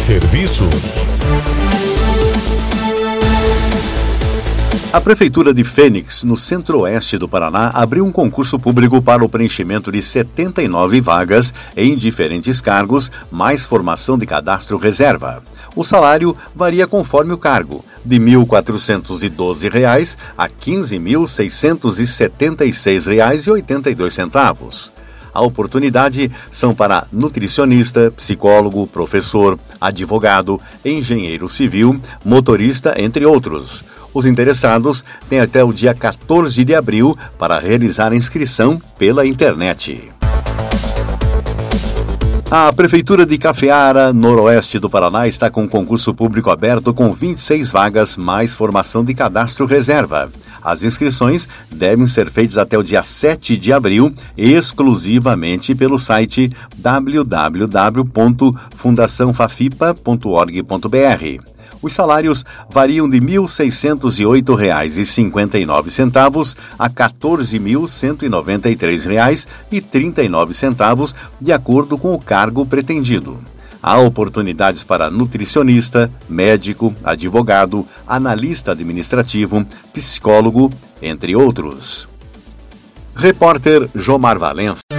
Serviços. A Prefeitura de Fênix, no centro-oeste do Paraná, abriu um concurso público para o preenchimento de 79 vagas em diferentes cargos, mais formação de cadastro reserva. O salário varia conforme o cargo, de R$ 1.412 a R$ 15.676,82. A oportunidade são para nutricionista, psicólogo, professor, advogado, engenheiro civil, motorista, entre outros. Os interessados têm até o dia 14 de abril para realizar a inscrição pela internet. A Prefeitura de Cafeara, noroeste do Paraná, está com um concurso público aberto com 26 vagas mais formação de cadastro reserva. As inscrições devem ser feitas até o dia 7 de abril, exclusivamente pelo site www.fundaçãofafipa.org.br. Os salários variam de R$ 1.608,59 a R$ 14.193,39, de acordo com o cargo pretendido. Há oportunidades para nutricionista, médico, advogado, analista administrativo, psicólogo, entre outros. Repórter Jomar Valença.